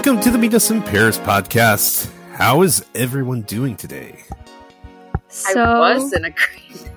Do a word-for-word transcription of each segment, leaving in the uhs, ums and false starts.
Welcome to the Meet Us in Paris podcast. How is everyone doing today? So... I was in a great...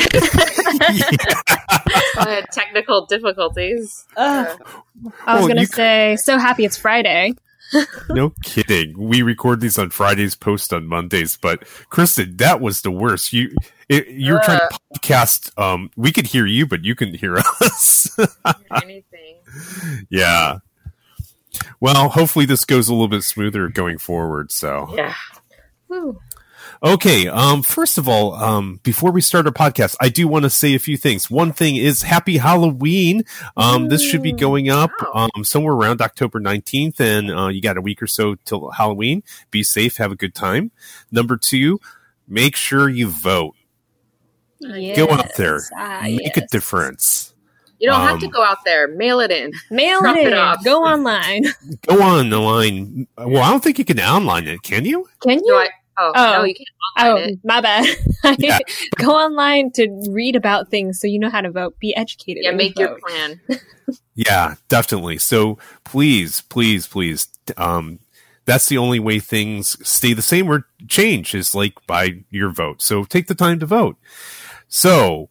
I had technical difficulties. Uh, I was well, going to say, so happy it's Friday. No kidding. We record these on Fridays, post on Mondays. But Kristen, that was the worst. You it, you were uh, trying to podcast. Um, we could hear you, but you couldn't hear us. Anything? Yeah. Well, hopefully this goes a little bit smoother going forward. So yeah. Woo. Okay, um, first of all, um, before we start our podcast, I do want to say a few things. One thing is Happy Halloween. Um, this should be going up wow. um, somewhere around October nineteenth, and uh, you got a week or so till Halloween. Be safe, have a good time. Number two, make sure you vote. Yes. Go out there, Ah, make yes. a difference. You don't um, have to go out there. Mail it in. Mail Drop it in. it off. Go online. Go on the line. Well, I don't think you can online it, can you? Can you? No, I, oh, Oh. no, you can't Oh, online it. my bad. Yeah. Go online to read about things so you know how to vote. Be educated. Yeah, and make vote. your plan. Yeah, definitely. So please, please, please, um, that's the only way things stay the same or change is like by your vote. So take the time to vote. So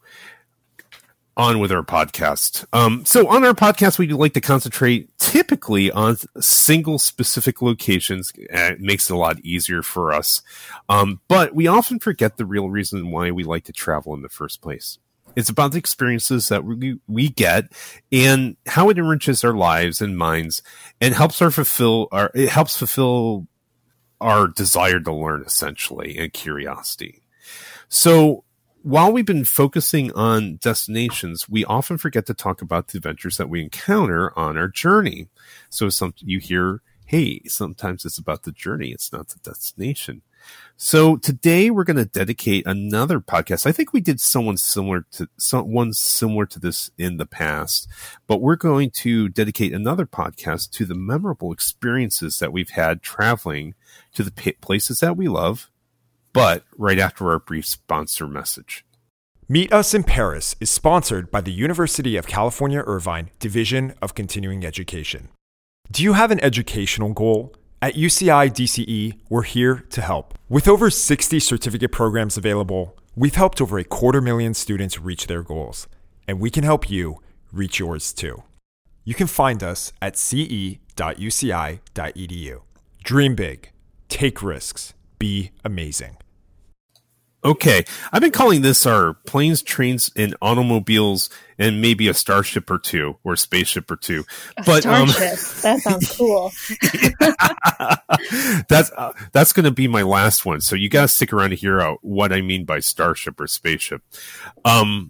on with our podcast. Um, so on our podcast, we like to concentrate typically on single specific locations. It makes it a lot easier for us. Um, but we often forget the real reason why we like to travel in the first place. It's about the experiences that we, we get and how it enriches our lives and minds and helps our fulfill our, it helps fulfill our desire to learn essentially and curiosity. So, while we've been focusing on destinations, we often forget to talk about the adventures that we encounter on our journey. So some you hear, hey, sometimes it's about the journey. It's not the destination. So today we're going to dedicate another podcast. I think we did someone similar to someone similar to this in the past, but we're going to dedicate another podcast to the memorable experiences that we've had traveling to the places that we love. But right after our brief sponsor message. Meet Us in Paris is sponsored by the University of California, Irvine Division of Continuing Education. Do you have an educational goal? At U C I D C E, we're here to help. With over sixty certificate programs available, we've helped over a quarter million students reach their goals, and we can help you reach yours too. You can find us at c e dot u c i dot e d u. Dream big, take risks, be amazing. Okay, I've been calling this our planes, trains, and automobiles, and maybe a starship or two, or a spaceship or two. A but starship. Um, that sounds cool. that's uh, that's going to be my last one. So you got to stick around to hear out what I mean by starship or spaceship. Um,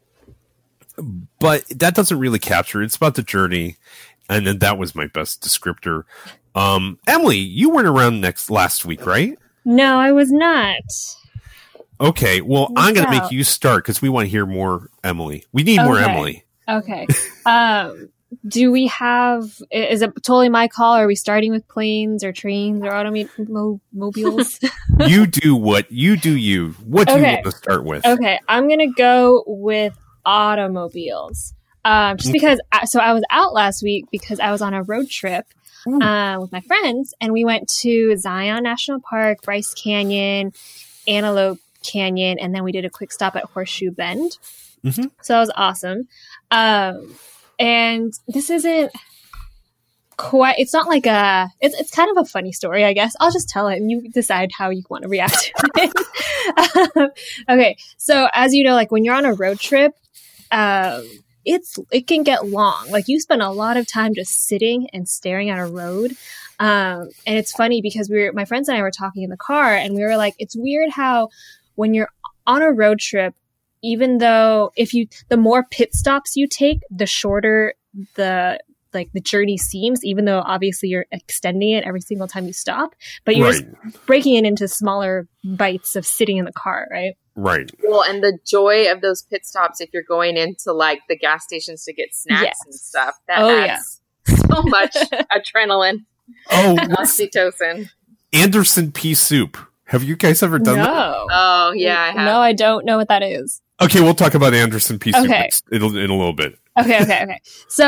but that doesn't really capture it. It's about the journey, and then that was my best descriptor. Um, Emily, you weren't around next last week, right? No, I was not. Okay, well, What's I'm going to up? make you start because we want to hear more Emily. We need more Okay. Emily. Okay. um, do we have, is it totally my call? Are we starting with planes or trains or automobiles? You do what you do you. What do Okay. you want to start with? Okay, I'm going to go with automobiles. Um, just because, I, so I was out last week because I was on a road trip uh, with my friends, and we went to Zion National Park, Bryce Canyon, Antelope Canyon, and then we did a quick stop at Horseshoe Bend. Mm-hmm. So that was awesome. Um, and this isn't quite, it's not like a, it's, it's kind of a funny story, I guess. I'll just tell it and you decide how you want to react to it. um, okay. So as you know, like when you're on a road trip, um, it's, it can get long. Like you spend a lot of time just sitting and staring at a road. Um, and it's funny because we were, my friends and I were talking in the car and we were like, it's weird how when you're on a road trip, even though if you, the more pit stops you take, the shorter the, like the journey seems, even though obviously you're extending it every single time you stop, but you're Right. just breaking it into smaller bites of sitting in the car, right? Right. Well, and the joy of those pit stops if you're going into like the gas stations to get snacks Yes. and stuff. That Oh, adds so much adrenaline, Oh, what's oxytocin. Anderson pea soup? Have you guys ever done that? No. Oh, yeah, I have. No, I don't know what that is. Okay, we'll talk about Anderson pea soup Okay. in, in a little bit. Okay, okay, okay. So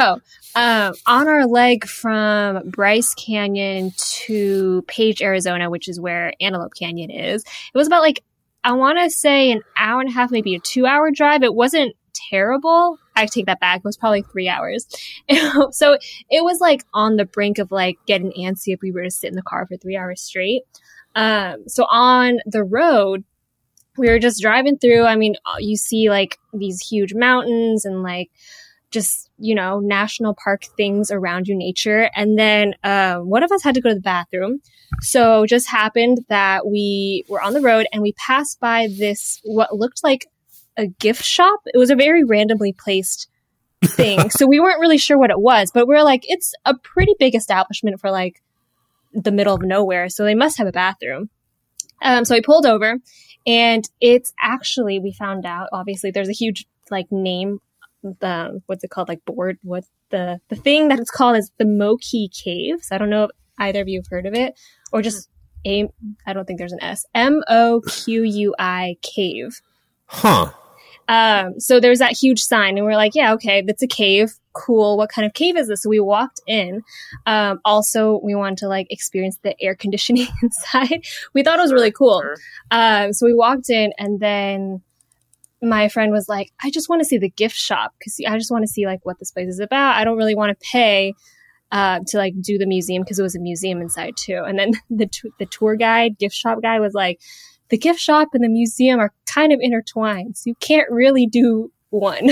Um, on our leg from Bryce Canyon to Page, Arizona, which is where Antelope Canyon is, it was about like, I want to say an hour and a half, maybe a two hour drive. It wasn't terrible. I take that back. It was probably three hours. So it was like on the brink of like getting antsy if we were to sit in the car for three hours straight. Um, so on the road, we were just driving through. I mean, you see like these huge mountains and like just, you know, national park things around you, nature. And then uh, one of us had to go to the bathroom. So it just happened that we were on the road and we passed by this, what looked like a gift shop. It was a very randomly placed thing. So we weren't really sure what it was, but we were like, it's a pretty big establishment for like the middle of nowhere. So they must have a bathroom. Um, so we pulled over and it's actually, we found out, obviously there's a huge like name, the, what's it called? Like board, what the, the thing that it's called is the Moqui Caves. I don't know if either of you have heard of it or just a, I don't think there's an S, M O Q U I cave. Huh. Um, so there's that huge sign and we're like, yeah, okay, that's a cave. Cool. What kind of cave is this? So we walked in. Um, also we wanted to like experience the air conditioning inside. We thought it was really cool. Um, so we walked in and then my friend was like, I just want to see the gift shop because I just want to see like what this place is about. I don't really want to pay, uh, to like do the museum because it was a museum inside too. And then the, t- the tour guide, gift shop guy was like, the gift shop and the museum are kind of intertwined. So you can't really do one.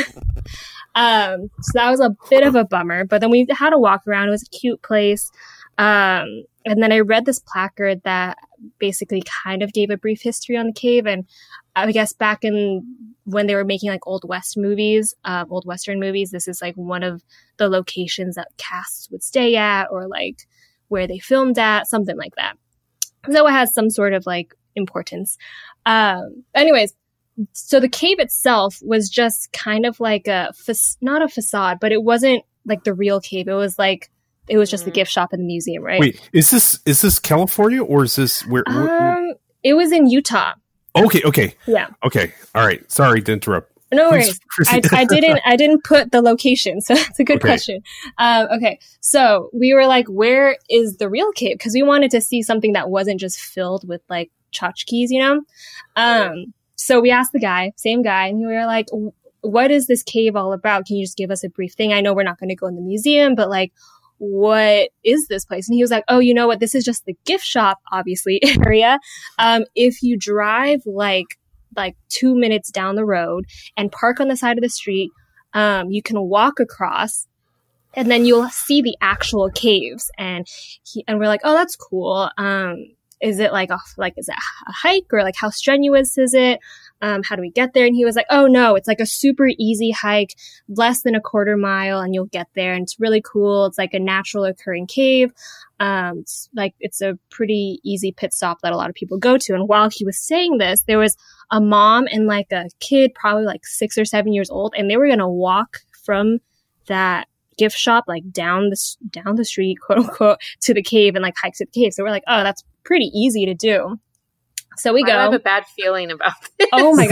um, so that was a bit of a bummer, but then we had a walk around. It was a cute place. Um, and then I read this placard that basically kind of gave a brief history on the cave. And I guess back in when they were making like old West movies, uh, old Western movies, this is like one of the locations that casts would stay at or like where they filmed at, something like that. So it has some sort of like importance. Um, anyways, so the cave itself was just kind of like a, fa- not a facade, but it wasn't like the real cave. It was like, it was just the gift shop and the museum, right? Wait, is this, is this California or is this where? Um, where it was in Utah. Okay. Okay. Yeah. Okay. All right. Sorry to interrupt. No worries. I, I didn't, I didn't put the location. So that's a good Okay. question. Um, okay. So we were like, where is the real cave? Cause we wanted to see something that wasn't just filled with like tchotchkes, you know? Um, so we asked the guy, same guy, and we were like, what is this cave all about? Can you just give us a brief thing? I know we're not going to go in the museum, but like, what is this place? And he was like, oh, you know what? This is just the gift shop, obviously, area. Um, if you drive like, like two minutes down the road and park on the side of the street, um, you can walk across and then you'll see the actual caves. And he, and we're like, oh, that's cool. Um, is it like a, like, is it a hike or like how strenuous is it? Um, how do we get there? And he was like, oh no, it's like a super easy hike, less than a quarter mile and you'll get there. And it's really cool. It's like a natural occurring cave. Um, it's like it's a pretty easy pit stop that a lot of people go to. And while he was saying this, there was a mom and like a kid, probably like six or seven years old. And they were going to walk from that gift shop, like down the, down the street, quote unquote, to the cave and like hike to the cave. So we're like, oh, that's pretty easy to do. So we Why go. do I have a bad feeling about this. Oh my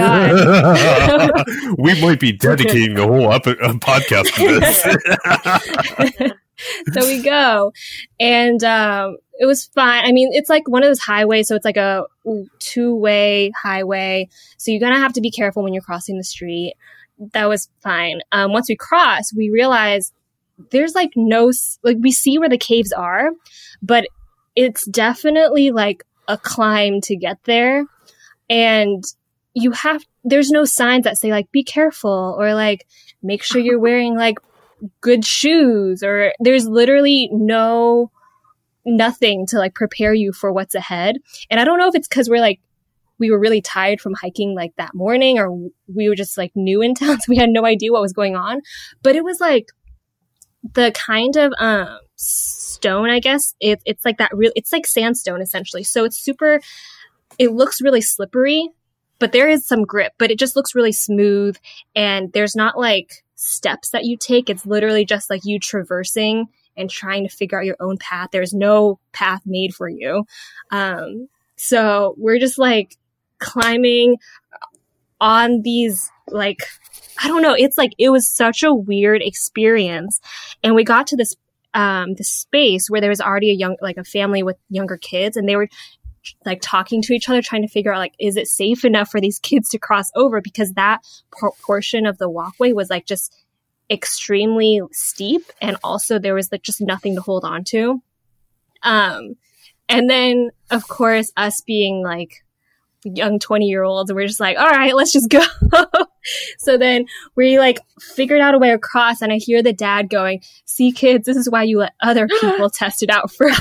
God. We might be dedicating the whole ep- uh, podcast to this. So we go and, um, it was fine. I mean, it's like one of those highways. So it's like a two way highway. So you're going to have to be careful when you're crossing the street. That was fine. Um, once we cross, we realize there's like no, like we see where the caves are, but it's definitely like a climb to get there. And you have, there's no signs that say like, be careful or like, make sure you're wearing like good shoes or there's literally no, nothing to like prepare you for what's ahead. And I don't know if it's because we're like, we were really tired from hiking like that morning or we were just like new in town. So we had no idea what was going on, but it was like the kind of, um, stone, I guess. It, it's like that real, it's like sandstone essentially. So it's super, it looks really slippery, but there is some grip, but it just looks really smooth. And there's not like steps that you take. It's literally just like you traversing and trying to figure out your own path. There's no path made for you. Um, so we're just like climbing on these like, I don't know. It's like, it was such a weird experience. And we got to this, um, this space where there was already a young, like a family with younger kids, and they were like talking to each other, trying to figure out like, is it safe enough for these kids to cross over? Because that por- portion of the walkway was like just extremely steep. And also there was like just nothing to hold on to. Um, and then of course us being like young twenty year olds, we're just like, all right, let's just go. So then we like figured out a way across, and I hear the dad going, see kids, this is why you let other people test it out first.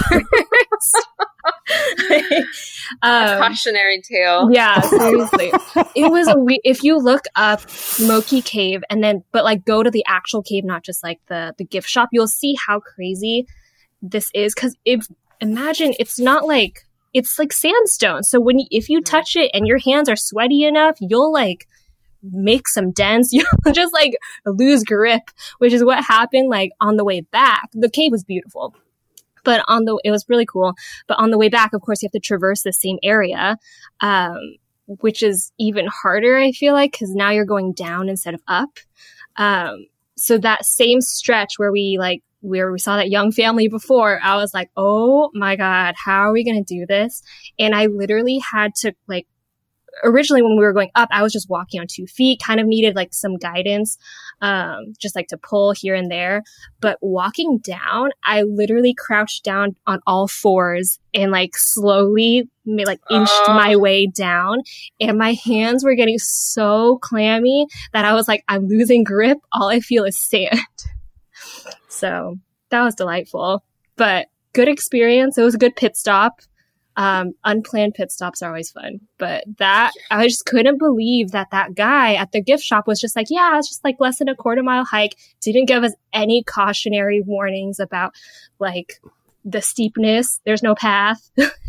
um, cautionary tale. Yeah, seriously. It was a we- if you look up Moki Cave and then but like go to the actual cave, not just like the the gift shop, you'll see how crazy this is. Because if imagine, it's not like, it's like sandstone, so when you, if you touch it and your hands are sweaty enough, you'll like make some dents. You'll just like lose grip, which is what happened like on the way back. The cave was beautiful, but on the, it was really cool. But on the way back, of course, you have to traverse the same area, um, which is even harder, I feel like, because now you're going down instead of up. Um, so that same stretch where we like, where we saw that young family before, I was like, oh my God, how are we going to do this? And I literally had to like, originally when we were going up, I was just walking on two feet, kind of needed like some guidance, um, just like to pull here and there. But walking down, I literally crouched down on all fours and like slowly like inched uh. my way down. And my hands were getting so clammy that I was like, I'm losing grip. All I feel is sand. So that was delightful, but good experience. It was a good pit stop. Um, unplanned pit stops are always fun, but that, I just couldn't believe that that guy at the gift shop was just like, yeah, it's just like less than a quarter mile hike. Didn't give us any cautionary warnings about like the steepness. There's no path.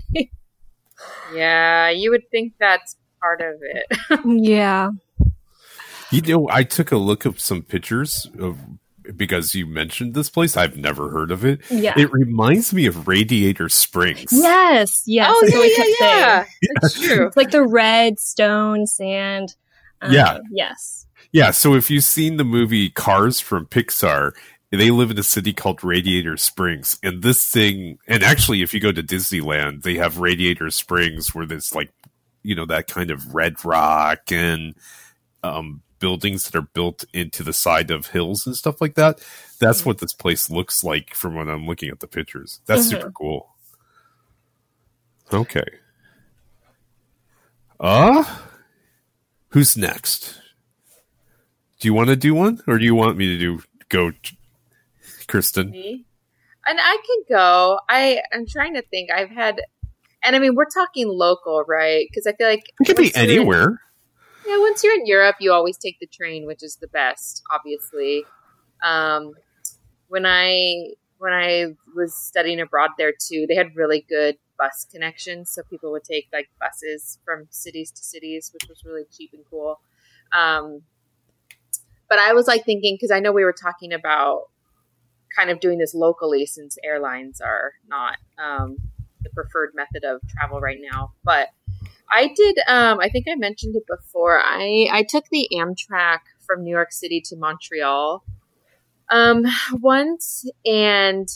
Yeah, you would think that's part of it. Yeah. You know, I took a look at some pictures of, because you mentioned this place, I've never heard of it. Yeah. It reminds me of Radiator Springs. Yes, yes. Oh, yeah, yeah, yeah. That's true. It's like the red stone, sand. Um, yeah. Yes. Yeah, so if you've seen the movie Cars from Pixar, they live in a city called Radiator Springs. And this thing, and actually if you go to Disneyland, they have Radiator Springs where there's like, you know, that kind of red rock and um buildings that are built into the side of hills and stuff like that. That's what this place looks like from when I'm looking at the pictures. That's mm-hmm. super cool. Okay. Uh, who's next? Do you want to do one, or do you want me to do go, Kristen? Me? And I can go. I I'm trying to think. I've had, and I mean, we're talking local, right? Because I feel like it could be anywhere. Yeah, once you're in Europe, you always take the train, which is the best, obviously. Um, when I when I was studying abroad there too, they had really good bus connections, so people would take like buses from cities to cities, which was really cheap and cool. Um, but I was like thinking, because I know we were talking about kind of doing this locally, since airlines are not um, the preferred method of travel right now, but I did, um, I think I mentioned it before. I, I took the Amtrak from New York City to Montreal um, once, and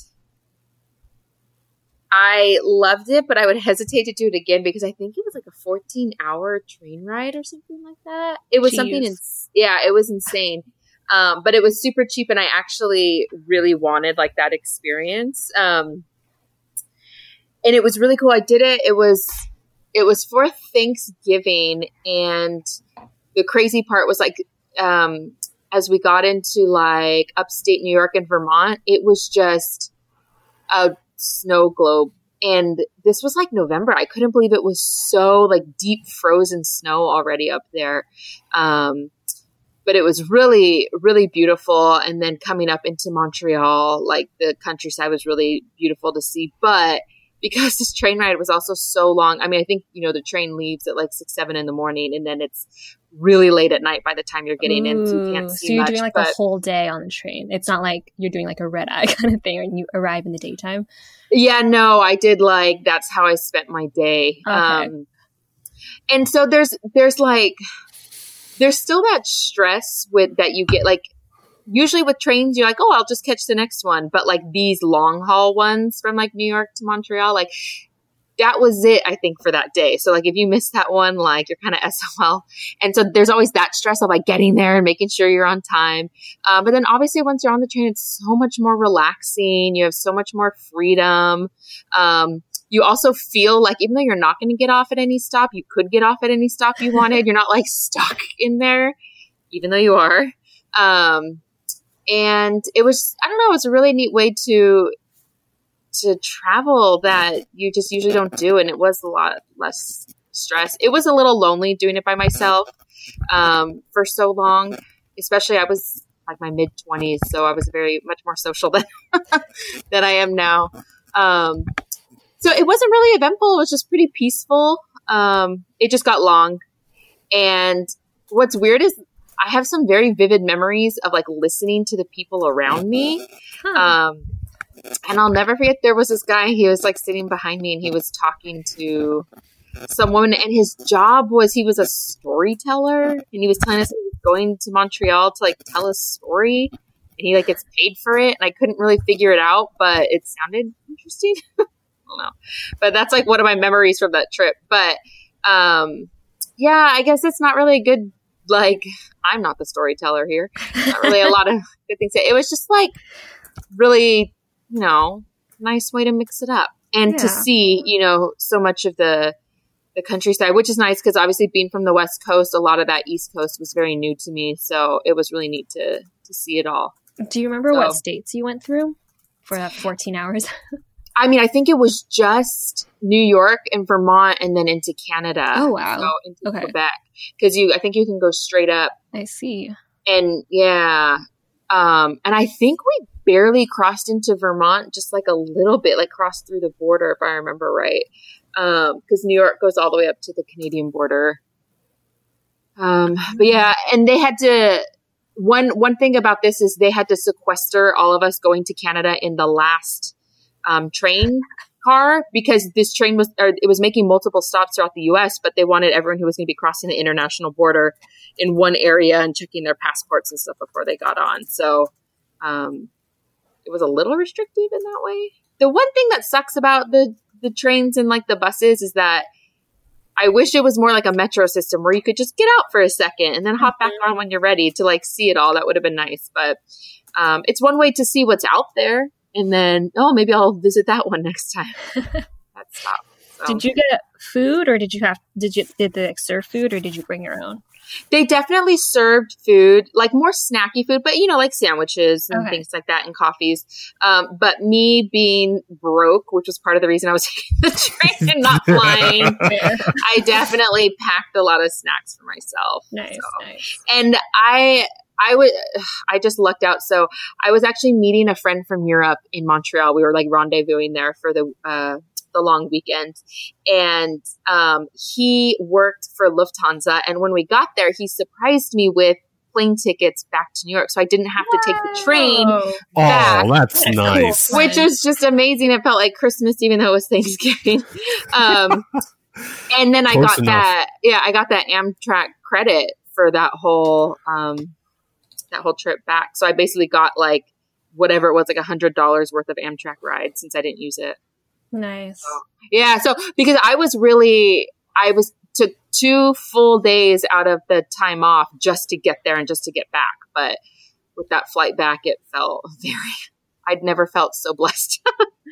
I loved it, but I would hesitate to do it again because I think it was like a fourteen hour train ride or something like that. It was Jeez. something, in, yeah, it was insane. Um, but it was super cheap, and I actually really wanted like that experience. Um, and it was really cool. I did it. It was... It was for Thanksgiving, and the crazy part was like, um, as we got into like upstate New York and Vermont, it was just a snow globe. And this was like November. I couldn't believe it was so like deep frozen snow already up there. Um, but it was really, really beautiful. And then coming up into Montreal, like the countryside was really beautiful to see. But because this train ride was also so long. I mean, I think, you know, the train leaves at like six, seven in the morning, and then it's really late at night by the time you're getting Ooh, in. So you can't see So you're much, doing like but, a whole day on the train. It's not like you're doing like a red eye kind of thing and you arrive in the daytime. Yeah, no, I did like, that's how I spent my day. Okay. Um, and so there's, there's like there's still that stress with that you get, like, usually with trains, you're like, oh, I'll just catch the next one. But like these long haul ones from like New York to Montreal, like that was it, I think, for that day. So like if you miss that one, like you're kind of S O L. And so there's always that stress of like getting there and making sure you're on time. Um, but then obviously once you're on the train, it's so much more relaxing. You have so much more freedom. Um, you also feel like even though you're not going to get off at any stop, you could get off at any stop you wanted. You're not like stuck in there, even though you are. Um, And it was, I don't know, it was a really neat way to to travel that you just usually don't do. And it was a lot less stress. It was a little lonely doing it by myself um, for so long, especially I was like my mid-twenties, so I was very much more social than, than I am now. Um, so it wasn't really eventful. It was just pretty peaceful. Um, it just got long. And what's weird is I have some very vivid memories of like listening to the people around me. Huh. Um, and I'll never forget, there was this guy, he was like sitting behind me and he was talking to some woman, and his job was, he was a storyteller, and he was telling us he was going to Montreal to like tell a story, and he like gets paid for it. And I couldn't really figure it out, but it sounded interesting. I don't know. But that's like one of my memories from that trip. But um, yeah, I guess it's not really a good, like, I'm not the storyteller here. Not really a lot of good things. It was just like really, you know, nice way to mix it up and yeah. to see, you know, so much of the the countryside, which is nice because obviously being from the West Coast, a lot of that East Coast was very new to me. So it was really neat to to see it all. Do you remember so, what states you went through for that fourteen hours? I mean, I think it was just New York and Vermont and then into Canada. Oh, wow. So into okay. Quebec. Because you, I think you can go straight up. I see. And yeah. Um, and I think we barely crossed into Vermont, just like a little bit, like crossed through the border, if I remember right. Um, because New York goes all the way up to the Canadian border. Um, but yeah, and they had to, one, one thing about this is they had to sequester all of us going to Canada in the last Um, train car, because this train was, or it was making multiple stops throughout the U S, but they wanted everyone who was going to be crossing the international border in one area and checking their passports and stuff before they got on. So, um, it was a little restrictive in that way. The one thing that sucks about the, the trains and like the buses is that I wish it was more like a metro system where you could just get out for a second and then hop back on when you're ready to like see it all. That would have been nice. But, um, it's one way to see what's out there. And then, oh, maybe I'll visit that one next time. That's top. So. Did you get food, or did you have? Did you did they serve food, or did you bring your own? They definitely served food, like more snacky food, but you know, like sandwiches and okay. things like that, and coffees. Um, but me being broke, which was part of the reason I was taking the train and not flying, I definitely packed a lot of snacks for myself. Nice, so. nice. And I. I would, I just lucked out. So I was actually meeting a friend from Europe in Montreal. We were like rendezvousing there for the, uh, the long weekend. And, um, he worked for Lufthansa. And when we got there, he surprised me with plane tickets back to New York. So I didn't have to take the train back. Oh, that's nice. Which was just amazing. It felt like Christmas, even though it was Thanksgiving. Um, and then I got enough. that, yeah, I got that Amtrak credit for that whole, um, that whole trip back. So I basically got like whatever it was, like a hundred dollars worth of Amtrak rides since I didn't use it. Nice. So, yeah. So because I was really, I was took two full days out of the time off just to get there and just to get back. But with that flight back, it felt very, I'd never felt so blessed.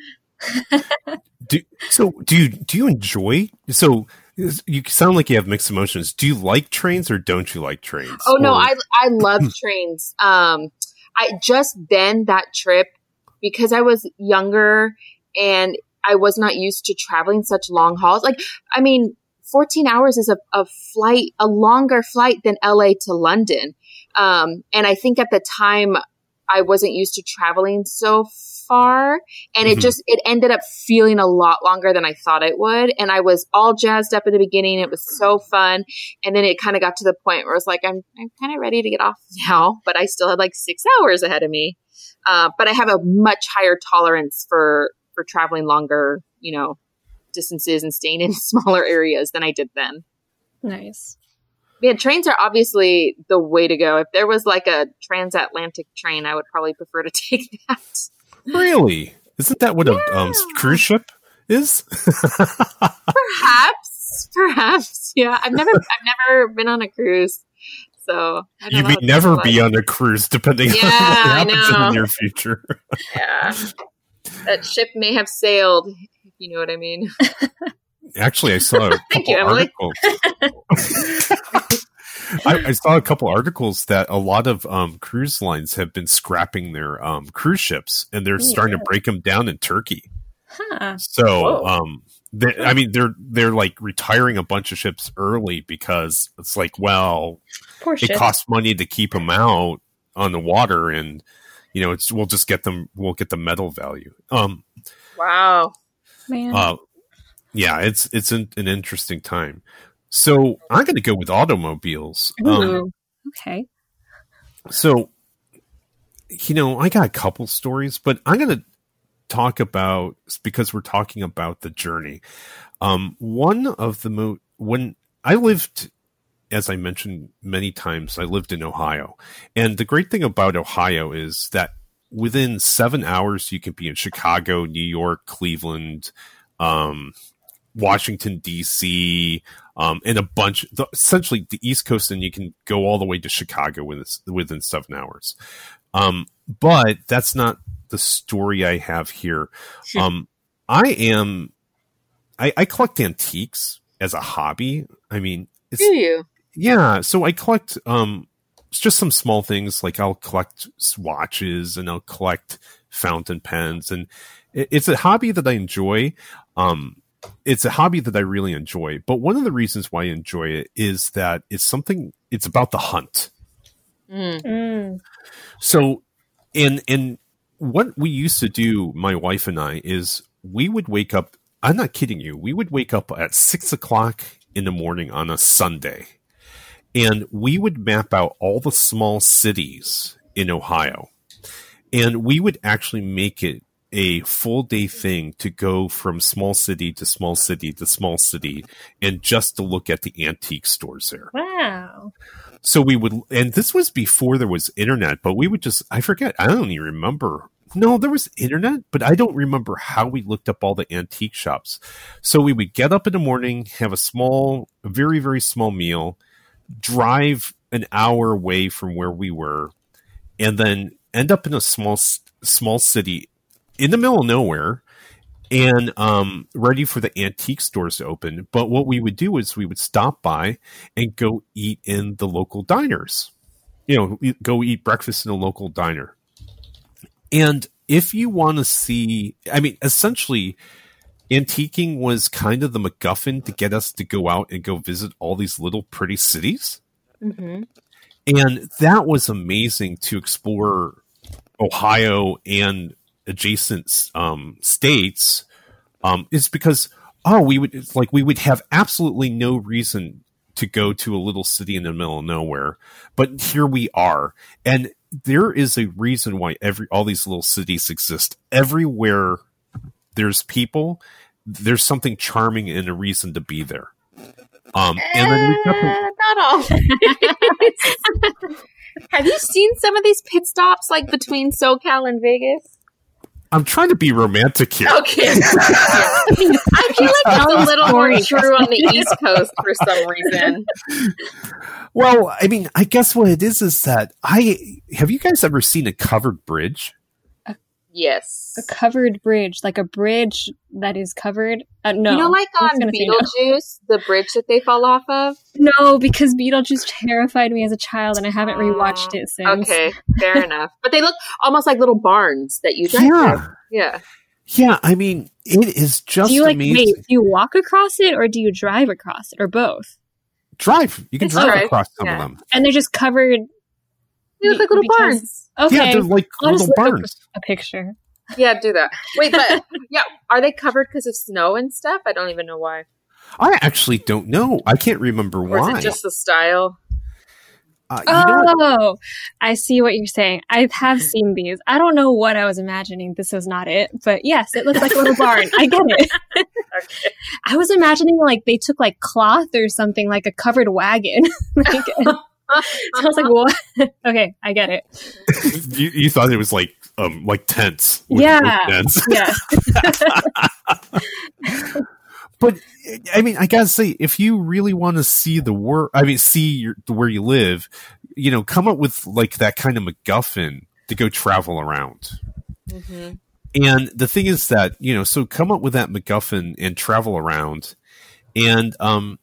do, so do you, do you enjoy, so you sound like you have mixed emotions. Do you like trains or don't you like trains? Oh, or... no, I I love trains. Um, I just then that trip, because I was younger and I was not used to traveling such long hauls. Like, I mean, fourteen hours is a, a flight, a longer flight than L A to London. Um, and I think at the time I wasn't used to traveling so far, and it mm-hmm. just, it ended up feeling a lot longer than I thought it would. And I was all jazzed up at the beginning. It was so fun. And then it kind of got to the point where I was like, I'm, I'm kind of ready to get off now, but I still had like six hours ahead of me. Uh, but I have a much higher tolerance for, for traveling longer, you know, distances and staying in smaller areas than I did then. Nice. Yeah, trains are obviously the way to go. If there was like a transatlantic train, I would probably prefer to take that. Really? Isn't that what yeah. a um, cruise ship is? Perhaps, perhaps. Yeah, I've never, I've never been on a cruise, so I don't you know may never be like. on a cruise, depending yeah, on what happens I know. in the near future. Yeah, that ship may have sailed. If you know what I mean. Actually, I saw a couple you, articles. I, I saw a couple articles that a lot of um, cruise lines have been scrapping their um, cruise ships, and they're yeah. starting to break them down in Turkey. Huh. So, um, I mean, they're they're like retiring a bunch of ships early because it's like, well, Poor it ship. costs money to keep them out on the water, and you know, it's we'll just get them, we'll get the metal value. Um, wow, man. Uh, Yeah, it's it's an, an interesting time. So I'm going to go with automobiles. Ooh, um, okay. So, you know, I got a couple stories, but I'm going to talk about, because we're talking about the journey. Um, one of the mo- when I lived, as I mentioned many times, I lived in Ohio, and the great thing about Ohio is that within seven hours you can be in Chicago, New York, Cleveland, um. Washington, D C, um, and a bunch, the, essentially the East Coast, and you can go all the way to Chicago within, within seven hours. Um, but that's not the story I have here. Sure. Um, I am, I, I collect antiques as a hobby. I mean, it's, do you? Yeah. So I collect, um, just some small things, like I'll collect watches and I'll collect fountain pens, and it, it's a hobby that I enjoy. Um, It's a hobby that I really enjoy, but one of the reasons why I enjoy it is that it's something, it's about the hunt. Mm. Mm. So, and, and what we used to do, my wife and I, is we would wake up, I'm not kidding you, we would wake up at six o'clock in the morning on a Sunday, and we would map out all the small cities in Ohio, and we would actually make it a full day thing to go from small city to small city to small city, and just to look at the antique stores there. Wow. So we would, and this was before there was internet, but we would just, I forget, I don't even remember. No, there was internet, but I don't remember how we looked up all the antique shops. So we would get up in the morning, have a small, a very, very small meal, drive an hour away from where we were, and then end up in a small, small city in the middle of nowhere, and um, ready for the antique stores to open. But what we would do is we would stop by and go eat in the local diners. You know, go eat breakfast in a local diner. And if you want to see, I mean, essentially, antiquing was kind of the MacGuffin to get us to go out and go visit all these little pretty cities. Mm-hmm. And that was amazing to explore Ohio and adjacent um, states, um, is because, oh, we would it's like we would have absolutely no reason to go to a little city in the middle of nowhere, but here we are, and there is a reason why every all these little cities exist. Everywhere there's people, there's something charming and a reason to be there. Um, and then we got the- not all. Have you seen some of these pit stops, like between SoCal and Vegas? I'm trying to be romantic here. Okay. I feel like it's a little more true on the East Coast for some reason. Well, I mean, I guess what it is is that I have you guys ever seen a covered bridge? A, yes. A covered bridge, like a bridge that is covered? Uh, no. You know, like on Beetlejuice, no. the bridge that they fall off of? No, because Beetlejuice terrified me as a child, and I haven't rewatched it since. Okay, fair enough. But they look almost like little barns that you drive yeah. through. Yeah. Yeah, I mean, it is just do you, like, amazing. Wait, do you walk across it, or do you drive across it, or both? Drive. You can It's drive right. across some Yeah. of them. And they're just covered. They look like little because- barns. Okay. Yeah, they're like I'll little just look up barns. A picture. Yeah, do that. Wait, but yeah, are they covered because of snow and stuff? I don't even know why. I actually don't know. I can't remember Or why. is it just the style? Uh, you know what? Oh, I see what you're saying. I have seen these. I don't know what I was imagining. This was not it, but yes, it looks like a little barn. I get it. Okay. I was imagining like they took like cloth or something, like a covered wagon. Like, so I was like, what? Okay, I get it. you, you thought it was like um like tents. With, yeah. with tents. Yeah. But I mean, I gotta say, if you really want to see the world, I mean, see your, where you live, you know, come up with like that kind of MacGuffin to go travel around. Mm-hmm. And the thing is that, you know, so come up with that MacGuffin and travel around. And, um,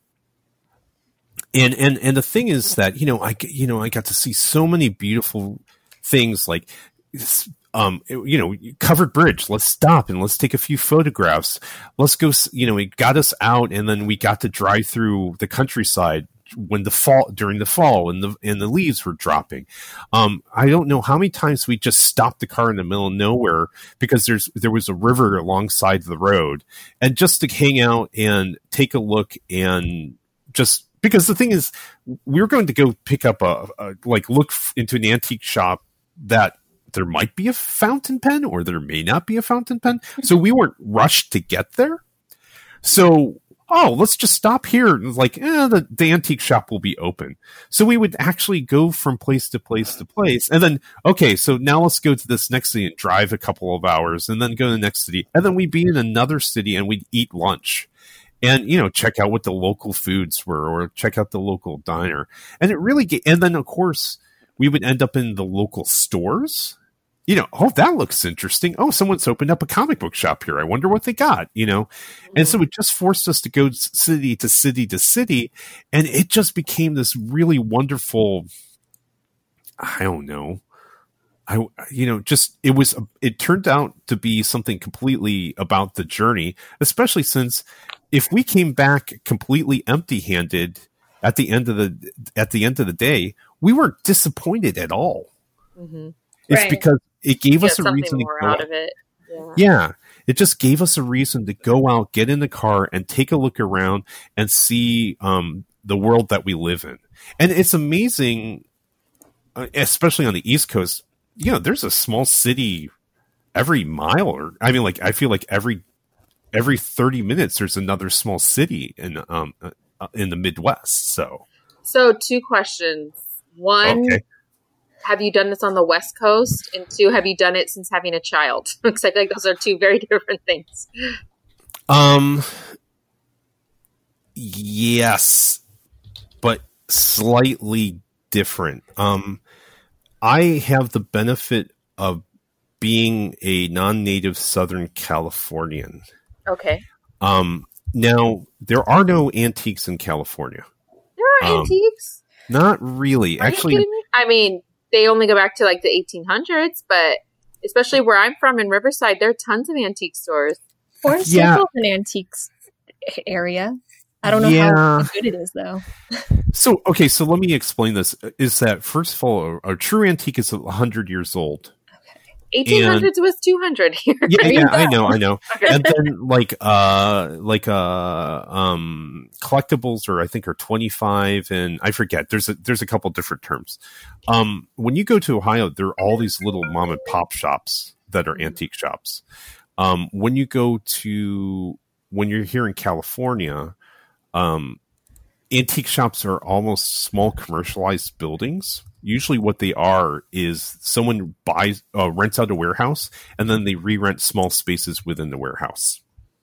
and, and, and the thing is that, you know, I, you know, I got to see so many beautiful things like, um, you know, covered bridge. Let's stop and let's take a few photographs. Let's go, you know, it got us out and then we got to drive through the countryside when the fall, during the fall and the, and the leaves were dropping. Um, I don't know how many times we just stopped the car in the middle of nowhere because there's, there was a river alongside the road and just to hang out and take a look and just, because the thing is, we were going to go pick up a, a like look into an antique shop that there might be a fountain pen or there may not be a fountain pen. So we weren't rushed to get there. So, oh, let's just stop here. And like, eh, the, the antique shop will be open. So we would actually go from place to place to place. And then, okay, so now let's go to this next city and drive a couple of hours and then go to the next city. And then we'd be in another city and we'd eat lunch. And, you know, check out what the local foods were or check out the local diner. And it really, get, and then of course, we would end up in the local stores. You know, oh, that looks interesting. Oh, someone's opened up a comic book shop here. I wonder what they got, you know? And so it just forced us to go city to city to city. And it just became this really wonderful, I don't know. I, you know, just, it was, it turned out to be something completely about the journey, especially since if we came back completely empty handed at the end of the, at the end of the day, we weren't disappointed at all. Mm-hmm. It's right. because it gave Get us a something reason to more go out of it. Yeah. Yeah. It just gave us a reason to go out, get in the car and take a look around and see, um, the world that we live in. And it's amazing, uh, especially on the East Coast. You know, there's a small city every mile, or I mean, like I feel like every every thirty minutes there's another small city in um uh, in the Midwest. So, so two questions. One, okay. Have you done this on the West Coast? And two, have you done it since having a child? Because I feel like those are two very different things. Um. Yes, but slightly different. Um. I have the benefit of being a non-native Southern Californian. Okay. Um, now, there are no antiques in California. There are um, antiques? Not really. Are Actually, you kidding me? I mean, they only go back to like the eighteen hundreds, but especially where I'm from in Riverside, there are tons of antique stores. Orange yeah. Circle's an antiques area. I don't know yeah. how good it is, though. So, okay, so let me explain this. Is that, first of all, a, a true antique is one hundred years old. eighteen hundreds was two hundred here. Yeah, I mean, yeah, I know, I know. And then, like, uh, like, uh, um, collectibles are, I think, are twenty-five, and I forget. There's a, there's a couple different terms. Um, when you go to Ohio, there are all these little mom and pop shops that are antique shops. Um, when you go to, when you're here in California, um, antique shops are almost small commercialized buildings. Usually what they are is someone buys, uh, rents out a warehouse and then they re-rent small spaces within the warehouse.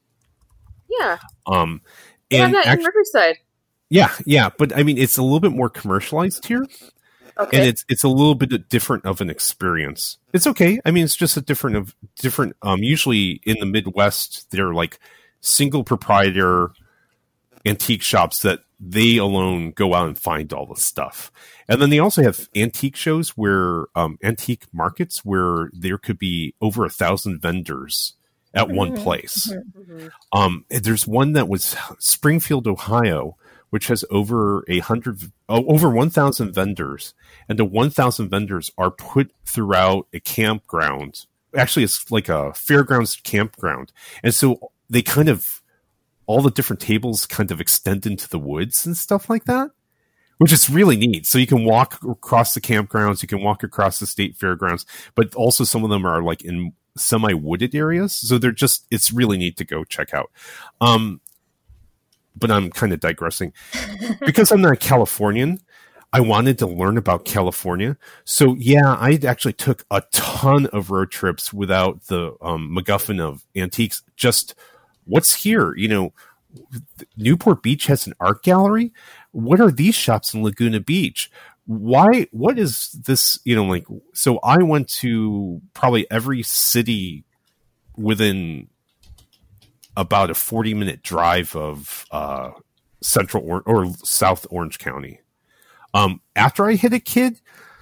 Yeah. Um, we and have that actually, in Riverside. Yeah, yeah. But I mean, it's a little bit more commercialized here. Okay. And it's, it's a little bit different of an experience. It's okay. I mean, it's just a different of different, um, usually in the Midwest, they're like single proprietor antique shops that they alone go out and find all the stuff. And then they also have antique shows where, um, antique markets where there could be over a thousand vendors at mm-hmm. one place. Mm-hmm. Um, there's one that was Springfield, Ohio, which has over a hundred, oh, over one thousand vendors. And the one thousand vendors are put throughout a campground. Actually, it's like a fairgrounds campground. And so they kind of, all the different tables kind of extend into the woods and stuff like that, which is really neat. So you can walk across the campgrounds, you can walk across the state fairgrounds, but also some of them are like in semi-wooded areas. So they're just, it's really neat to go check out. Um, but I'm kind of digressing. Because I'm not a Californian, I wanted to learn about California. So yeah, I actually took a ton of road trips without the um, MacGuffin of antiques. Just what's here? You know, Newport Beach has an art gallery. What are these shops in Laguna Beach? Why, what is this? You know, like, so I went to probably every city within about a forty minute drive of uh, Central or, or South Orange County. Um, after I hit a kid,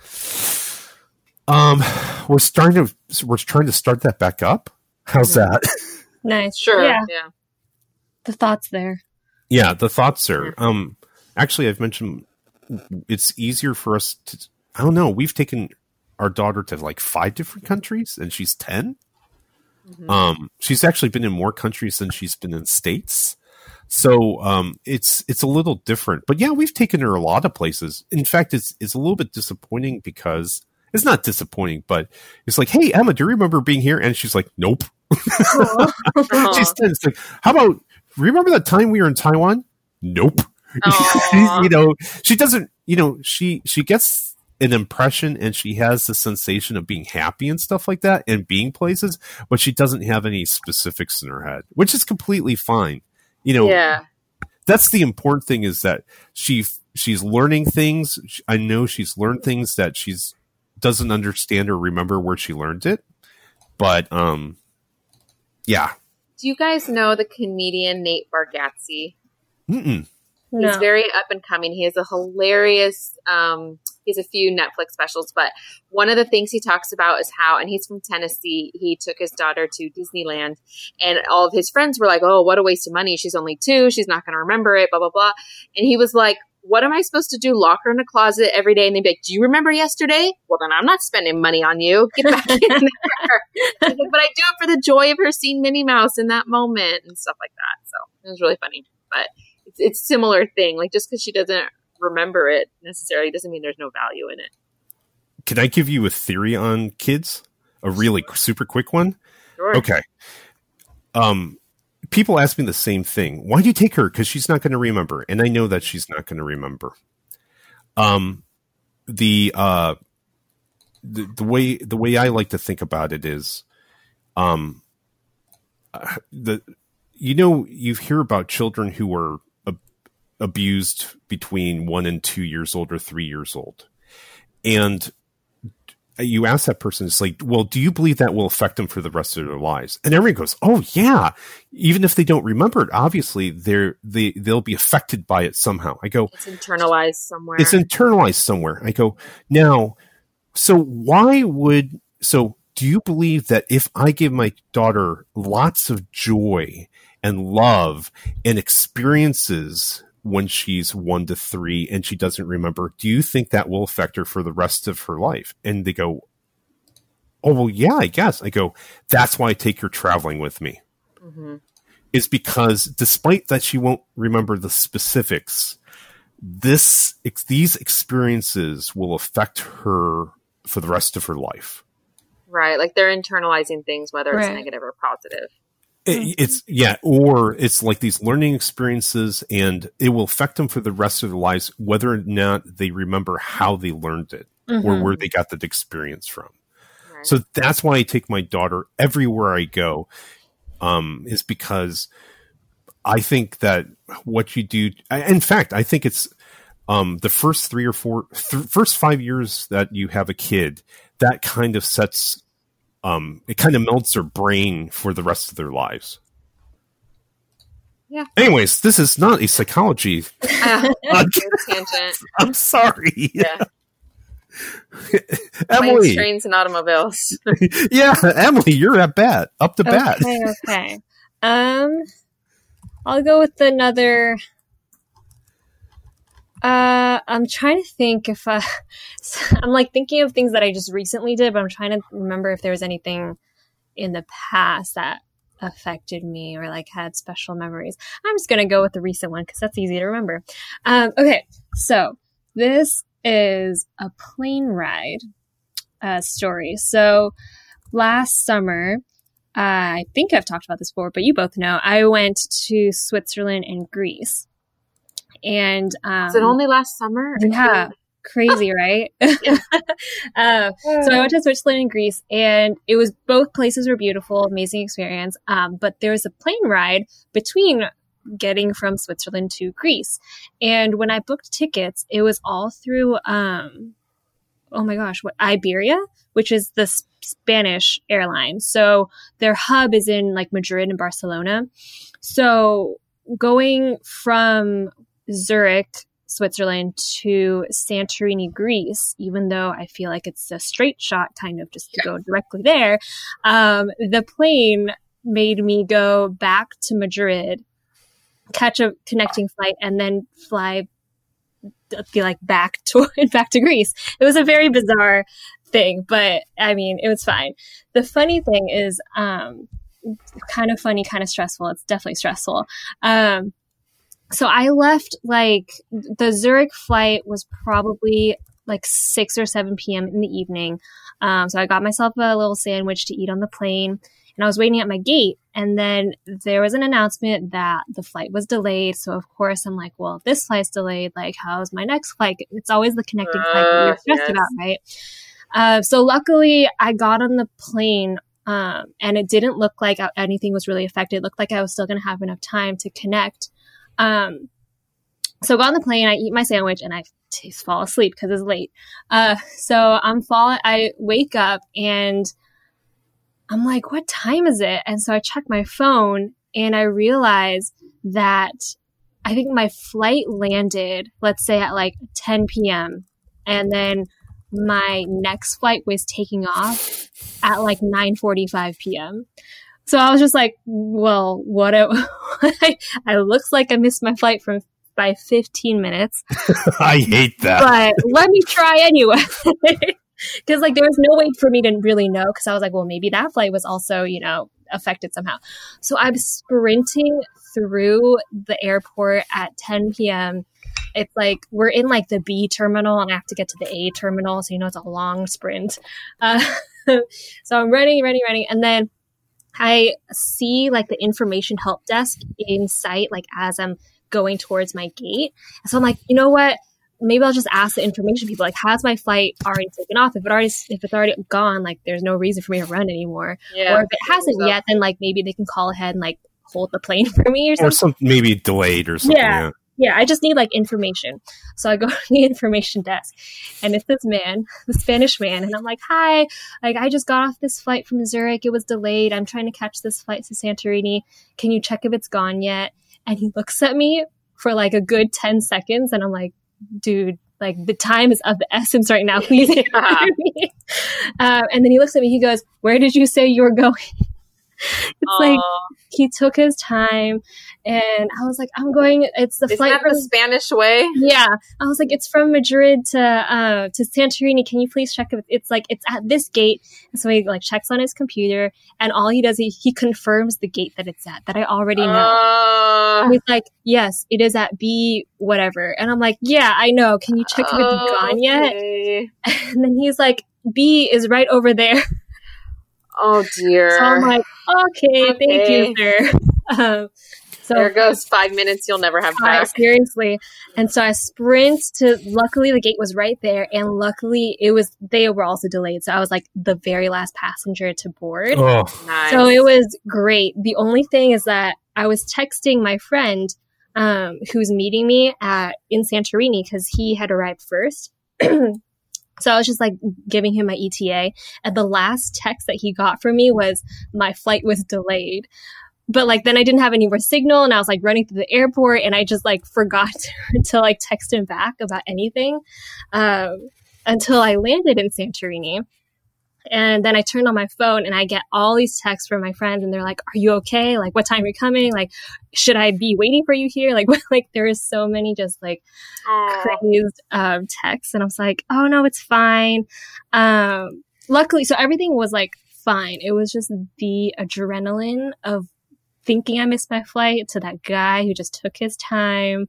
um, we're starting to, we're trying to start that back up. How's that? Nice. Sure. Yeah. yeah. The thoughts there. Yeah, the thoughts are. Um, actually, I've mentioned it's easier for us to. I don't know. We've taken our daughter to like five different countries, and she's ten. Mm-hmm. Um, she's actually been in more countries than she's been in states. So um, it's it's a little different. But yeah, we've taken her a lot of places. In fact, it's it's a little bit disappointing because it's not disappointing, but it's like, hey, Emma, do you remember being here? And she's like, nope. She's ten. It's like, how about? Remember that time we were in Taiwan? Nope. You know, she doesn't, you know, she, she gets an impression and she has the sensation of being happy and stuff like that and being places, but she doesn't have any specifics in her head, which is completely fine. You know, yeah. That's the important thing is that she, she's learning things. I know she's learned things that she's doesn't understand or remember where she learned it. But, um, yeah. Do you guys know the comedian Nate Bargatze? Mm-mm. He's No. very up and coming. He has a hilarious, um, he has a few Netflix specials, but one of the things he talks about is how, and he's from Tennessee, he took his daughter to Disneyland and all of his friends were like, oh, what a waste of money. She's only two. She's not going to remember it, blah, blah, blah. And he was like, what am I supposed to do? Lock her in a closet every day? And they'd be like, do you remember yesterday? Well, then I'm not spending money on you. Get back in there. Like, but I do it for the joy of her seeing Minnie Mouse in that moment and stuff like that. So it was really funny. But it's, it's similar thing. Like just because she doesn't remember it necessarily doesn't mean there's no value in it. Can I give you a theory on kids? A really super quick one? Sure. Okay. Um, people ask me the same thing. Why do you take her? Because she's not going to remember. And I know that she's not going to remember. Um, the, uh, the, the way, the way I like to think about it is, um, uh, the, you know, you hear about children who were ab- abused between one and two years old or three years old. And you ask that person, it's like, well, do you believe that will affect them for the rest of their lives? And everyone goes, oh yeah. Even if they don't remember it, obviously they're, they, they'll be affected by it somehow. I go, it's internalized somewhere. It's internalized somewhere. I go, now, so why would, so do you believe that if I give my daughter lots of joy and love and experiences when she's one to three and she doesn't remember, do you think that will affect her for the rest of her life? And they go, oh, well, yeah, I guess. I go, that's why I take her traveling with me. Mm-hmm. Is because despite that she won't remember the specifics, this these experiences will affect her for the rest of her life. Right. Like they're internalizing things, whether it's right. negative or positive. It, it's yeah, or it's like these learning experiences and it will affect them for the rest of their lives, whether or not they remember how they learned it mm-hmm. or where they got that experience from. Right. So that's why I take my daughter everywhere I go, um, is because I think that what you do, in fact, I think it's um, the first three or four, th- first five years that you have a kid, that kind of sets Um, it kind of melts their brain for the rest of their lives. Yeah. Anyways, this is not a psychology. Uh, tangent. I'm sorry. Yeah. Emily. Planes, trains, and automobiles. Yeah, Emily, you're at bat. Up to bat. Okay, okay. Um, I'll go with another. Uh, I'm trying to think if uh, I'm like thinking of things that I just recently did, but I'm trying to remember if there was anything in the past that affected me or like had special memories. I'm just going to go with the recent one because that's easy to remember. Um, okay. So this is a plane ride uh, story. So last summer, uh, I think I've talked about this before, but you both know, I went to Switzerland and Greece. And um, was it only last summer? Yeah. Crazy, right? uh, so I went to Switzerland and Greece, and it was both places were beautiful, amazing experience. Um, but there was a plane ride between getting from Switzerland to Greece. And when I booked tickets, it was all through, um, oh my gosh, what Iberia, which is the S- Spanish airline. So their hub is in like Madrid and Barcelona. So going from Zurich, Switzerland to Santorini, Greece, even though I feel like it's a straight shot kind of just to go directly there, um, the plane made me go back to Madrid, catch a connecting flight, and then fly be like back to back to Greece. It was a very bizarre thing, but I mean, it was fine. The funny thing is, um, kind of funny, kind of stressful. It's definitely stressful. Um, So I left like the Zurich flight was probably like six or seven p.m. in the evening. Um, so I got myself a little sandwich to eat on the plane, and I was waiting at my gate. And then there was an announcement that the flight was delayed. So of course I'm like, well, if this flight's delayed, like how's my next flight? It's always the connecting uh, flight that you're stressed yes. about, right? Uh, so luckily I got on the plane. Um, and it didn't look like anything was really affected. It looked like I was still going to have enough time to connect. Um, so I got on the plane, I eat my sandwich, and I t- fall asleep because it's late. Uh, so I'm fall, I wake up and I'm like, what time is it? And so I check my phone and I realize that I think my flight landed, let's say at like ten p.m. And then my next flight was taking off at like nine forty-five p.m. So I was just like, well, what? A, I looks like I missed my flight from by fifteen minutes. I hate that. But let me try anyway. Because like there was no way for me to really know. Because I was like, well, maybe that flight was also, you know, affected somehow. So I'm sprinting through the airport at ten p.m. It's like we're in like the B terminal, and I have to get to the A terminal. So you know it's a long sprint. Uh, so I'm running, running, running, and then I see like the information help desk in sight, like as I'm going towards my gate. So I'm like, you know what? Maybe I'll just ask the information people, like, has my flight already taken off? If it already, if it's already gone, like, there's no reason for me to run anymore. Yeah, or if it hasn't so. yet, then like maybe they can call ahead and like hold the plane for me or something. Or some maybe delayed or something. Yeah. yeah. Yeah, I just need like information. So I go to the information desk, and it's this man, the Spanish man. And I'm like, hi, like I just got off this flight from Zurich. It was delayed. I'm trying to catch this flight to Santorini. Can you check if it's gone yet? And he looks at me for like a good ten seconds. And I'm like, dude, like the time is of the essence right now. Please answer yeah. me. Um, and then he looks at me. He goes, where did you say you were going? It's Aww. like he took his time, and I was like, I'm going, it's the Isn't flight that from the Spanish way? Yeah. I was like, it's from Madrid to uh to Santorini. Can you please check if it's like it's at this gate? And so he like checks on his computer, and all he does he, he confirms the gate that it's at, that I already know. Uh, and he's like, yes, it is at B whatever. And I'm like, yeah, I know. Can you check if it's gone yet? Okay. And then he's like, B is right over there. Oh dear. So I'm like, okay, okay. thank you, sir. Um, so there goes five minutes you'll never have back. Seriously. And so I sprint to, luckily the gate was right there, and luckily it was, they were also delayed. So I was like the very last passenger to board. Oh, nice. So it was great. The only thing is that I was texting my friend um, who's meeting me at in Santorini because he had arrived first. So I was just like giving him my E T A, and the last text that he got from me was my flight was delayed. But like then I didn't have any more signal, and I was like running through the airport, and I just like forgot to, to like text him back about anything um, until I landed in Santorini. And then I turned on my phone, and I get all these texts from my friends, and they're like, are you okay? Like, what time are you coming? Like, should I be waiting for you here? Like, like there is so many just like Aww. crazed um, texts. And I was like, oh no, it's fine. Um, luckily, so everything was like fine. It was just the adrenaline of thinking I missed my flight to that guy who just took his time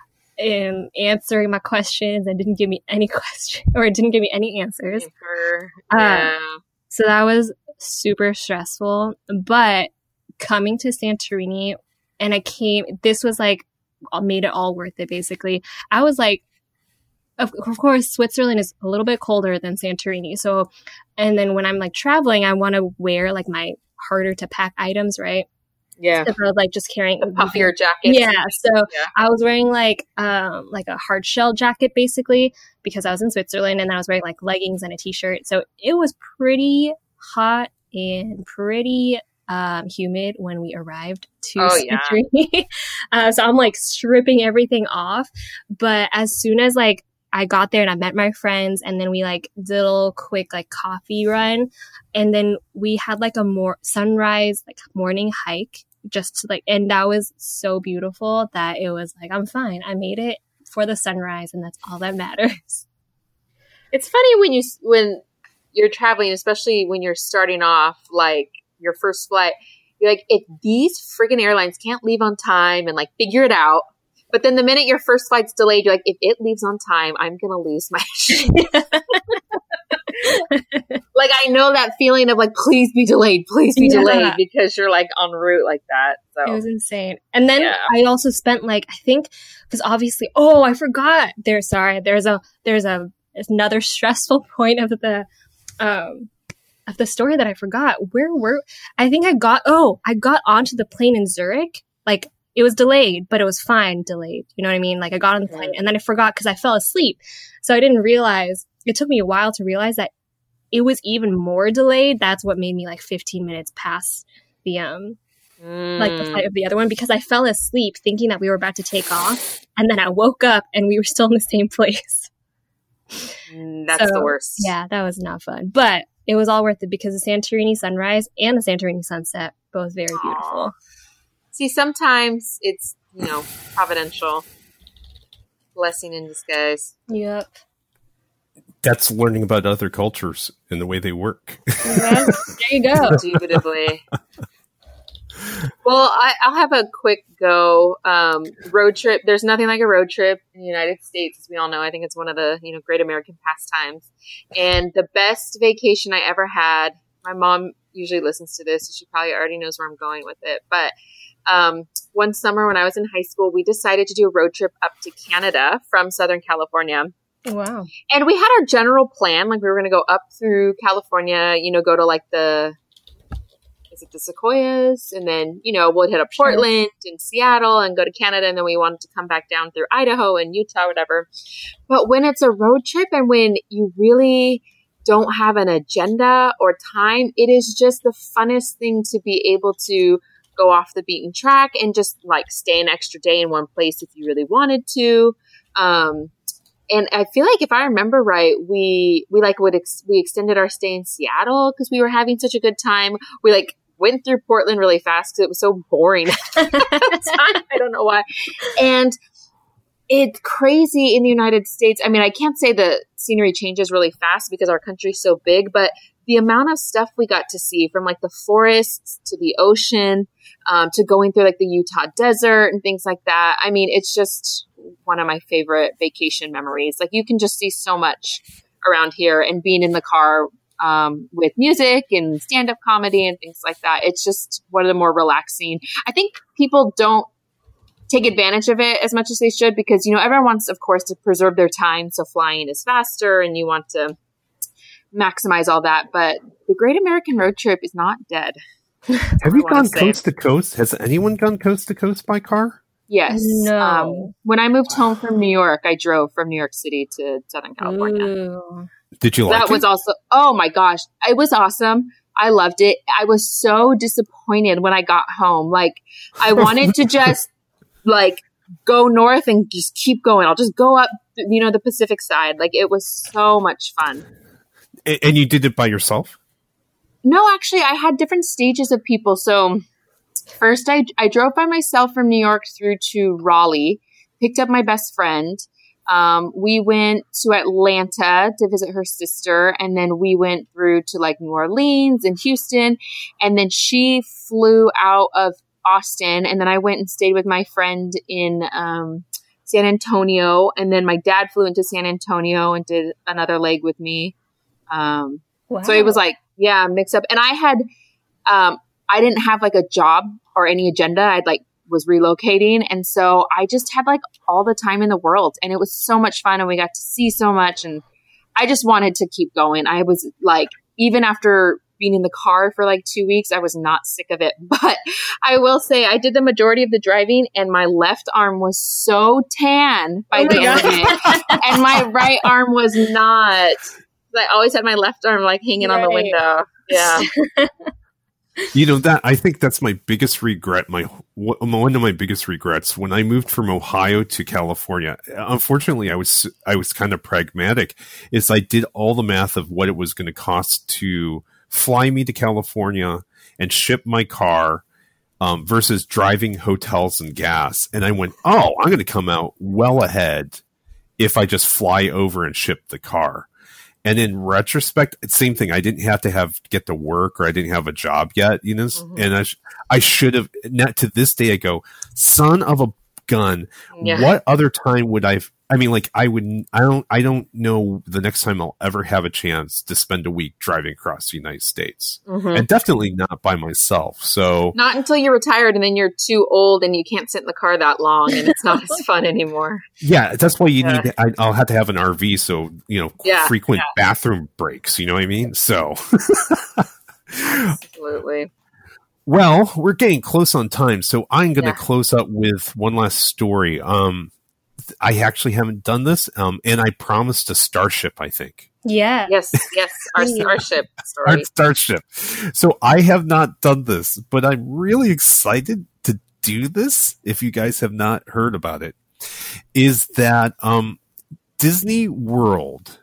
in answering my questions and didn't give me any question or didn't give me any answers. Yeah. Uh, so that was super stressful. But coming to Santorini, and I came, this was like, made it all worth it, basically. I was like, of, of course, Switzerland is a little bit colder than Santorini. So, and then when I'm like traveling, I want to wear like my harder to pack items, right? Yeah. So I was like just carrying the puffier jacket. Yeah. So yeah. I was wearing like um like a hard shell jacket basically because I was in Switzerland, and then I was wearing like leggings and a t-shirt. So it was pretty hot and pretty um humid when we arrived to oh, Santorini. Yeah. uh, so I'm like stripping everything off. But as soon as like I got there and I met my friends, and then we like did a little quick like coffee run, and then we had like a more sunrise like morning hike. Just to like, and that was so beautiful that it was like, I'm fine. I made it for the sunrise, and that's all that matters. It's funny when you, when you're traveling, especially when you're starting off, like your first flight, you're like, if these friggin' airlines can't leave on time and like figure it out. But then the minute your first flight's delayed, you're like, if it leaves on time, I'm going to lose my shit. Like, I know that feeling of like, please be delayed, please be yeah. delayed, because you're like en route like that. So it was insane. And then yeah. I also spent like, I think, because obviously, oh, I forgot. There's sorry, there's a there's a another stressful point of the um of the story that I forgot. Where were I think I got oh I got onto the plane in Zurich. Like it was delayed, but it was fine delayed. You know what I mean? Like I got on the plane and then I forgot because I fell asleep, so I didn't realize. It took me a while to realize that it was even more delayed. That's what made me like fifteen minutes past the um mm. like the flight of the other one, because I fell asleep thinking that we were about to take off, and then I woke up and we were still in the same place. Mm, that's so, the worst. Yeah, that was not fun, but it was all worth it because the Santorini sunrise and the Santorini sunset, both very Aww. Beautiful. See, sometimes it's, you know, providential. Blessing in disguise. Yep. That's learning about other cultures and the way they work. Yeah, there you go. Indubitably. Well, I, I'll have a quick go. Um, road trip. There's nothing like a road trip in the United States, as we all know. I think it's one of the, you know, great American pastimes. And the best vacation I ever had, my mom usually listens to this, so she probably already knows where I'm going with it. But um, one summer when I was in high school, we decided to do a road trip up to Canada from Southern California. Wow. And we had our general plan, like we were going to go up through California, you know, go to like the, is it the Sequoias? And then, you know, we'll hit up Portland sure. and Seattle and go to Canada. And then we wanted to come back down through Idaho and Utah, whatever. But when it's a road trip and when you really don't have an agenda or time, it is just the funnest thing to be able to go off the beaten track and just like stay an extra day in one place if you really wanted to. Um, And I feel like if I remember right, we, we like would, ex- we extended our stay in Seattle because we were having such a good time. We like went through Portland really fast because it was so boring at the time. I don't know why. And it's crazy in the United States. I mean, I can't say the scenery changes really fast because our country's so big, but the amount of stuff we got to see, from like the forests to the ocean, um, to going through like the Utah desert and things like that. I mean, it's just one of my favorite vacation memories. Like you can just see so much around here, and being in the car um, with music and stand-up comedy and things like that. It's just one of the more relaxing. I think people don't take advantage of it as much as they should because, you know, everyone wants, of course, to preserve their time. So flying is faster and you want to maximize all that. But the Great American Road Trip is not dead. Have you gone coast to coast? Has anyone gone coast to coast by car? Yes. No. Um, when I moved home from New York, I drove from New York City to Southern California. Ooh. Did you like that it? That was also, oh my gosh, it was awesome. I loved it. I was so disappointed when I got home. Like, I wanted to just, like, go north and just keep going. I'll just go up, you know, the Pacific side. Like, it was so much fun. And you did it by yourself? No, actually, I had different stages of people. So first, I, I drove by myself from New York through to Raleigh, picked up my best friend. Um, we went to Atlanta to visit her sister, and then we went through to like New Orleans and Houston, and then she flew out of Austin, and then I went and stayed with my friend in um, San Antonio, and then my dad flew into San Antonio and did another leg with me. Um, wow. So it was like, Yeah, mix up. And I had, um, I didn't have like a job or any agenda. I'd like was relocating. And so I just had like all the time in the world, and it was so much fun, and we got to see so much. And I just wanted to keep going. I was like, even after being in the car for like two weeks, I was not sick of it. But I will say I did the majority of the driving, and my left arm was so tan by Oh the my end of it. And my right arm was not. I always had my left arm like hanging on the Right. window. Yeah. You know, that I think that's my biggest regret. My one of my biggest regrets when I moved from Ohio to California. Unfortunately, I was I was kind of pragmatic. Is I did all the math of what it was going to cost to fly me to California and ship my car um, versus driving, hotels, and gas. And I went, oh, I'm going to come out well ahead if I just fly over and ship the car. And in retrospect, same thing. I didn't have to have get to work, or I didn't have a job yet, you know. Mm-hmm. And I, sh- I should have. Not to this day, I go, son of a gun. Yeah. What other time would I? I mean, like I would. I don't. I don't know the next time I'll ever have a chance to spend a week driving across the United States, mm-hmm. and definitely not by myself. So not until you're retired, and then you're too old, and you can't sit in the car that long, and it's not as fun anymore. Yeah, that's why you yeah. need. I, I'll have to have an R V, so you know, yeah, frequent yeah. bathroom breaks. You know what I mean? So, absolutely. Well, we're getting close on time, so I'm going to yeah. close up with one last story. Um, I actually haven't done this, um, and I promised a starship, I think. Yeah. Yes, yes, our starship story. Our starship. So I have not done this, but I'm really excited to do this, if you guys have not heard about it, is that um, Disney World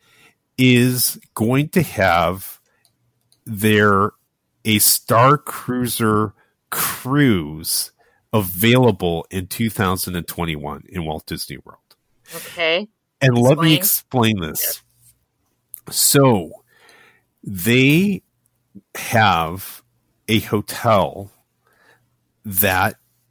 is going to have their a Star Cruiser cruise available in two thousand twenty-one in Walt Disney World. Okay. And explain. Let me explain this. Yeah. So they have a hotel that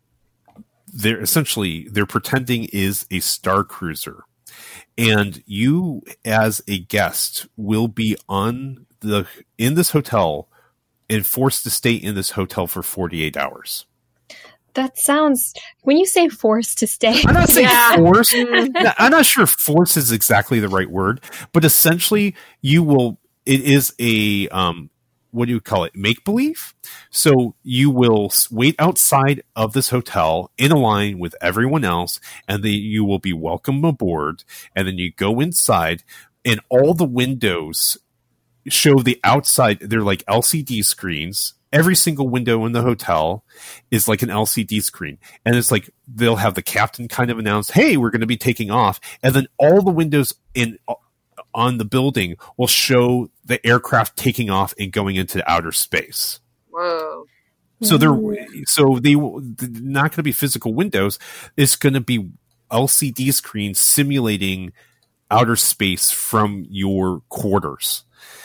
they're essentially they're pretending is a Star Cruiser. And you as a guest will be on the in this hotel and forced to stay in this hotel for forty-eight hours. That sounds, when you say forced to stay. I'm not saying yeah. forced. I'm not sure if force is exactly the right word, but essentially you will, it is a, um, what do you call it? Make believe. So you will wait outside of this hotel in a line with everyone else, and then you will be welcomed aboard. And then you go inside, and all the windows show the outside. They're like L C D screens. Every single window in the hotel is like an L C D screen. And it's like they'll have the captain kind of announce, hey, we're going to be taking off. And then all the windows in on the building will show the aircraft taking off and going into outer space. Whoa. So they're so they they're not going to be physical windows. It's going to be L C D screens simulating outer space from your quarters.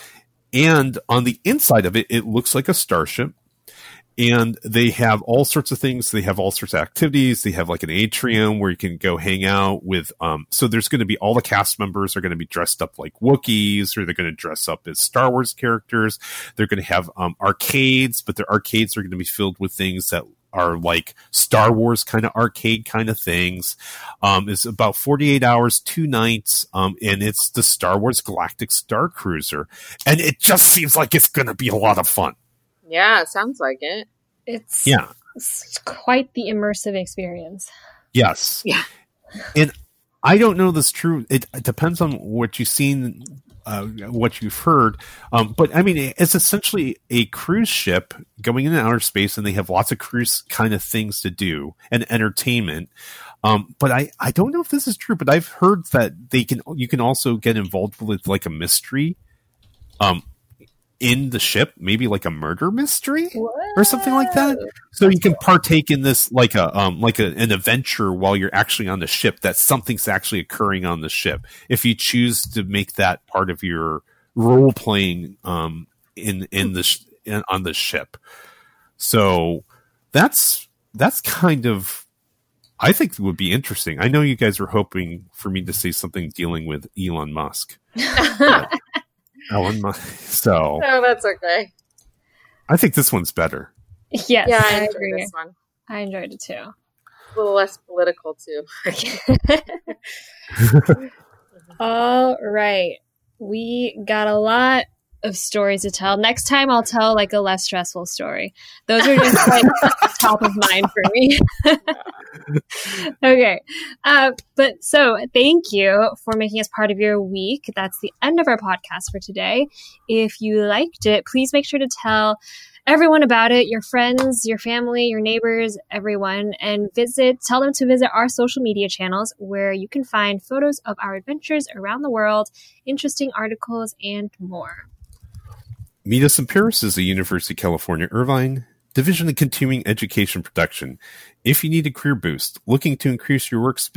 And on the inside of it, it looks like a starship. And they have all sorts of things. They have all sorts of activities. They have like an atrium where you can go hang out with. Um, so there's going to be all the cast members are going to be dressed up like Wookiees, or they're going to dress up as Star Wars characters. They're going to have um, arcades, but their arcades are going to be filled with things that are like Star Wars kind of arcade kind of things. Um, it's about forty-eight hours, two nights. Um, and it's the Star Wars Galactic Star Cruiser. And it just seems like it's going to be a lot of fun. Yeah, it sounds like it. It's, yeah. it's quite the immersive experience. Yes. Yeah. And I don't know this true. It, it depends on what you've seen, uh, what you've heard. Um, but I mean, it's essentially a cruise ship going into outer space, and they have lots of cruise kind of things to do and entertainment. Um, but I, I don't know if this is true, but I've heard that they can, you can also get involved with like a mystery, um, in the ship, maybe like a murder mystery what? or something like that. So That's you can cool. partake in this like a um like a, an adventure while you're actually on the ship. That something's actually occurring on the ship. If you choose to make that part of your role playing um in in the sh- in, on the ship. So that's that's kind of, I think, would be interesting. I know you guys were hoping for me to say something dealing with Elon Musk. But, Ellen, my, so no, that's okay. I think this one's better. Yes, Yeah, I, I enjoyed agree. this one. I enjoyed it too. A little less political too. All right. We got a lot of stories to tell. Next time I'll tell like a less stressful story. Those are just like top of mind for me. Okay. Uh, but so thank you for making us part of your week. That's the end of our podcast for today. If you liked it, please make sure to tell everyone about it, your friends, your family, your neighbors, everyone, and visit, tell them to visit our social media channels where you can find photos of our adventures around the world, interesting articles, and more. Meet Us in Paris is a University of California, Irvine Division of Continuing Education production. If you need a career boost, looking to increase your workspace,